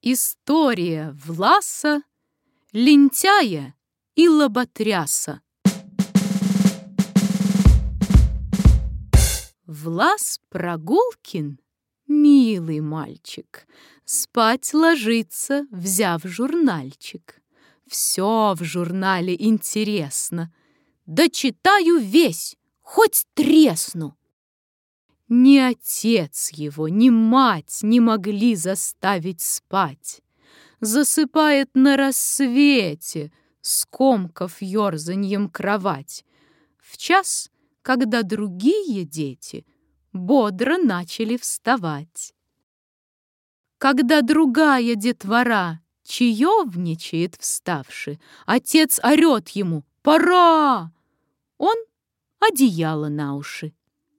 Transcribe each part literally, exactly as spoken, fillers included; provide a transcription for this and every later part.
История Власа, лентяя и лоботряса. Влас Прогулкин, милый мальчик, спать ложится, взяв журнальчик. Все в журнале интересно, да читаю весь, хоть тресну. Ни отец его, ни мать не могли заставить спать. Засыпает на рассвете, скомкав ёрзаньем кровать, в час, когда другие дети бодро начали вставать. Когда другая детвора чаевничает вставши, отец орет ему: «Пора!» Он одеяло на уши.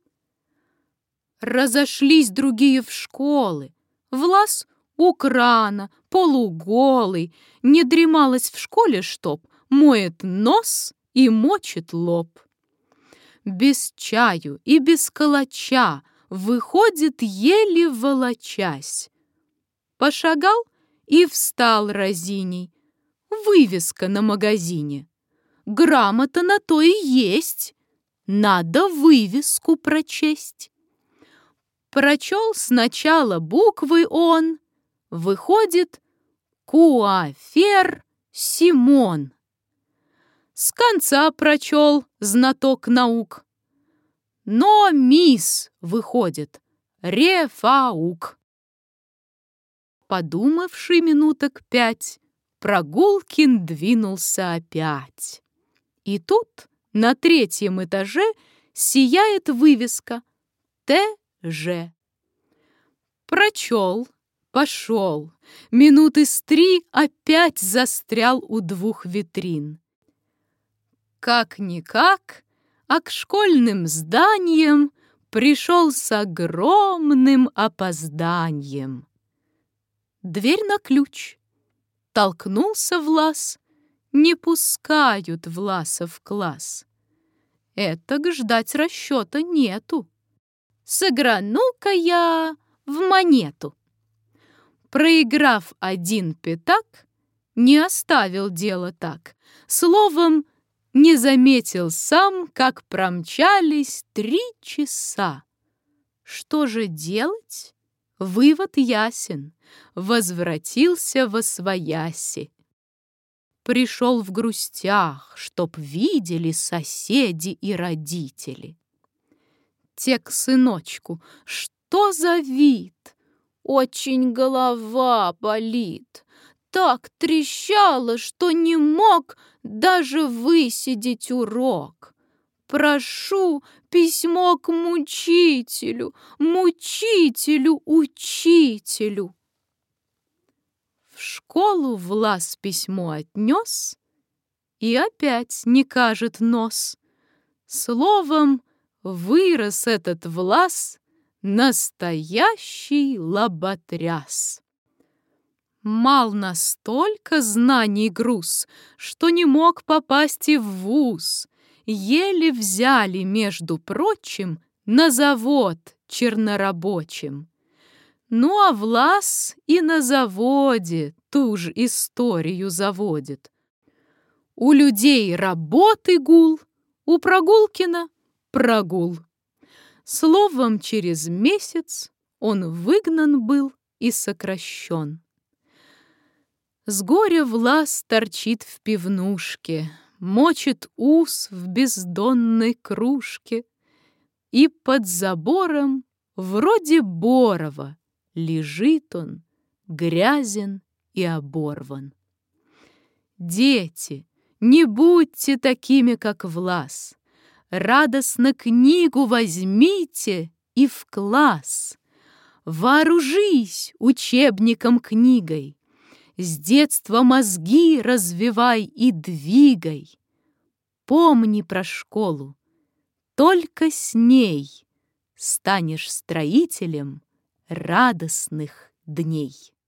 Разошлись другие в школы. Влас у крана, полуголый, не дремалось в школе, чтоб моет нос и мочит лоб. Без чаю и без калача выходит, еле волочась. Пошагал и встал разиней. Вывеска на магазине. Грамота на то и есть. Надо вывеску прочесть. Прочел сначала буквы он, выходит Куафер Симон. С конца прочел знаток наук, но мисс выходит Рефаук. Подумавший минуток пять, Прогулкин двинулся опять. И тут на третьем этаже сияет вывеска Т. Ж. Прочел, пошел, минуты с три опять застрял у двух витрин. Как-никак, а к школьным зданиям пришел с огромным опозданием. Дверь на ключ. Толкнулся Влас, не пускают Власа в класс. Этак ждать расчета нету. Сыграну-ка я в монету. Проиграв один пятак, не оставил дело так. Словом, не заметил сам, как промчались три часа. Что же делать? Вывод ясен. Возвратился восвояси. Пришел в грустях, чтоб видели соседи и родители. Те к сыночку: что за вид? Очень голова болит. Так трещало, что не мог даже высидеть урок. Прошу письмо к мучителю, мучителю, учителю. В школу Влас письмо отнес, и опять не кажет нос. Словом, вырос этот Влас настоящий лоботряс. Мал настолько знаний груз, что не мог попасть и в вуз. Еле взяли, между прочим, на завод чернорабочим. Ну а Влас и на заводе ту же историю заводит. У людей работы гул, у Прогулкина прогул. Словом, через месяц он выгнан был и сокращен. С горя Влас торчит в пивнушке, мочит ус в бездонной кружке, и под забором, вроде Борова, лежит он, грязен и оборван. Дети, не будьте такими, как Влас. Радостно книгу возьмите и в класс. Вооружись учебником книгой. С детства мозги развивай и двигай. Помни про школу. Только с ней станешь строителем радостных дней.